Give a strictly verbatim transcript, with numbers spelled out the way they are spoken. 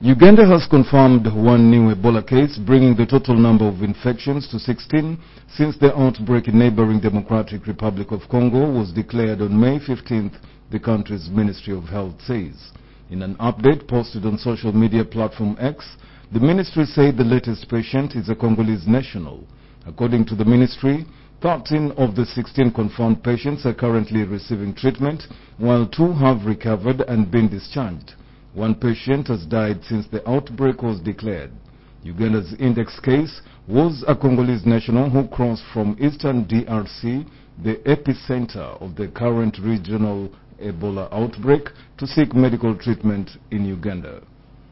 Uganda has confirmed one new Ebola case, bringing the total number of infections to sixteen since the outbreak in neighboring Democratic Republic of Congo was declared on May fifteenth, the country's Ministry of Health says. In an update posted on social media platform X, the ministry said the latest patient is a Congolese national. According to the ministry, thirteen of the sixteen confirmed patients are currently receiving treatment, while two have recovered and been discharged. One patient has died since the outbreak was declared. Uganda's index case was a Congolese national who crossed from eastern D R C, the epicenter of the current regional Ebola outbreak, to seek medical treatment in Uganda.